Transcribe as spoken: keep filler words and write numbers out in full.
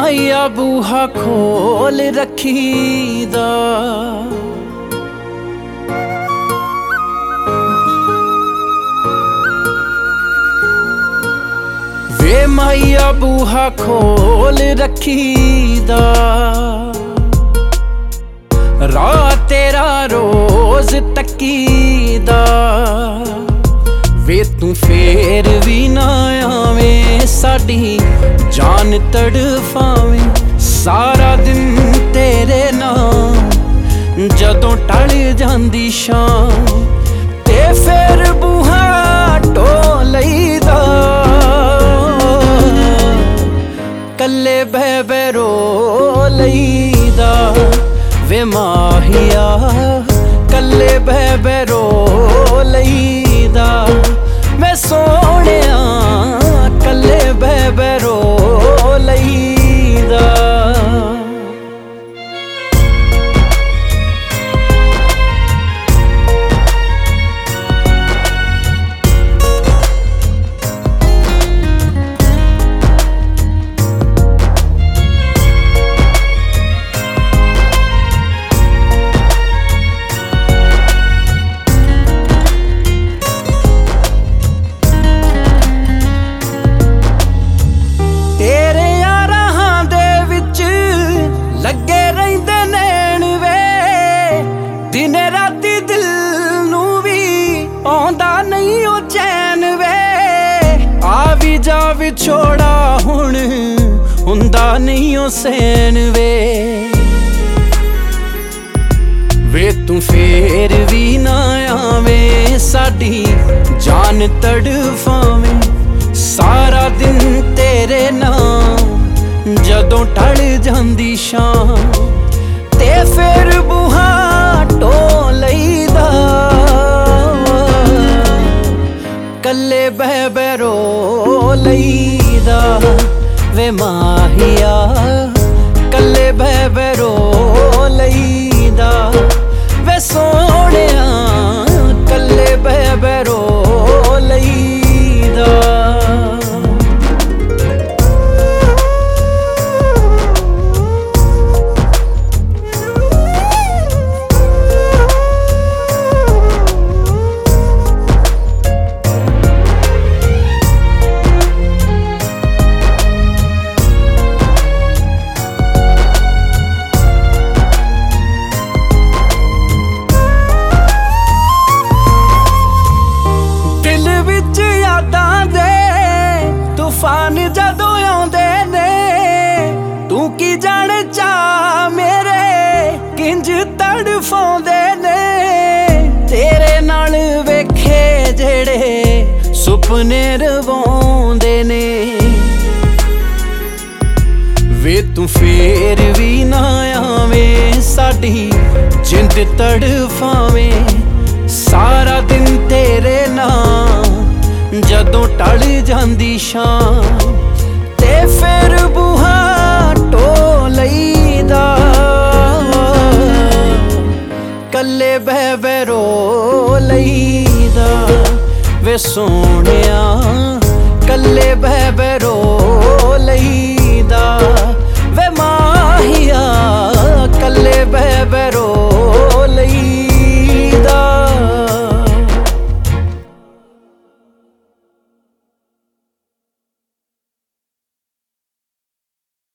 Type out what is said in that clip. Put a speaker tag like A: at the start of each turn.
A: ਮਾਇਆ ਬੂਹਾ ਖੋਲ ਰੱਖੀਦਾ, ਵੇ ਮਾਇਆ ਬੂਹਾ ਖੋਲ ਰੱਖੀਦਾ, ਰਾਹ ਤੇਰਾ ਰੋਜ਼ ਤੱਕੀਦਾ, ਵੇ ਤੂੰ ਫੇਰ ਵੀ ਨਾ ਆਵੇਂ ਸਾਡੀ ਜਾਨ ਤੜਫਾਵੇਂ। ਸਾਰਾ ਦਿਨ ਤੇਰੇ ਨਾਮ ਜਦੋਂ ਟਲ ਜਾਂਦੀ ਸ਼ਾਮ, ਤੇ ਫੇਰ ਬੂਹਾ ਢੋਹ ਲਈਦਾ, ਕੱਲੇ ਬਹਿ ਬਹਿ ਰੋ ਲਈਦਾ, ਵੇ ਮਾਹੀਆ ਕੱਲੇ ਬਹਿ ਬਹਿ ਰੋ ਲਈਦਾ, ਮੈਂ ਸੋਹਣਿਆ ਕੱਲੇ ਬਹਿ ਬਹਿ ਰੋ ਲਈਦਾ। ਦਿਨ ਰਾਤੀ ਦਿਲ ਨੂੰ ਵੀ ਆਉਂਦਾ ਨਹੀਂ ਉਹ ਚੈਨ ਵੇ, ਆ ਵੀ ਜਾ ਵਿਛੋੜਾ ਹੁਣ ਹੁੰਦਾ ਨਹੀਂ ਉਹ ਸੈਨ ਵੇ, ਵੇ ਤੂੰ ਫੇਰ ਵੀ ਨਾ ਆਵੇਂ ਸਾਡੀ ਜਾਨ ਤੜਫਾਵੇਂ। ਸਾਰਾ ਦਿਨ ਤੇਰੇ ਨਾਮ ਜਦੋਂ ਟਲ ਜਾਂਦੀ ਸ਼ਾਮ, ਤੇ ਫੇਰ ਬੂਹਾ ਢੋਹ ਲਈਦਾ, ਕੱਲੇ ਬਹਿ ਬਹਿ ਰੋ ਲਈਦਾ, ਵੇ ਮਾਹੀਆ ਕੱਲੇ ਬਹਿ ਬਹਿ ਰੋ ਲਈਦਾ, ਵੇ ਸੋਹਣਿਆ ਕੱਲੇ ਬਹਿ ਬਹਿ ਰੋ ਲਈਦਾ। ਤੂਫਾਨ ਜਦੋਂ ਆਉਂਦੇ ਨੇ, ਤੂੰ ਕੀ ਜਾਣੇ ਚਾ ਮੇਰੇ ਕਿੰਜ ਤੜਫਾਉਂਦੇ ਨੇ, ਤੇਰੇ ਨਾਲ ਵੇਖੇ ਜਿਹੜੇ ਸੁਪਨੇ ਰਵਾਉਂਦੇ ਨੇ, ਵੇ ਤੂੰ ਫੇਰ ਵੀ ਨਾ ਆਵੇਂ ਸਾਡੀ ਜਿੰਦ ਤੜਫਾਵੇਂ। ਸਾਰਾ ਦਿਨ ਤੇਰੇ ਨਾਲ ਜਦੋਂ ਟਲ ਜਾਂਦੀ ਸ਼ਾਮ, ਤੇ ਫੇਰ ਬੂਹਾ ਢੋਹ ਲਈਦਾ, ਕੱਲੇ ਬਹਿ ਬਹਿ ਰੋ ਲਈਦਾ, ਵੇ ਸੋਹਣਿਆ ਕੱਲੇ ਬਹਿ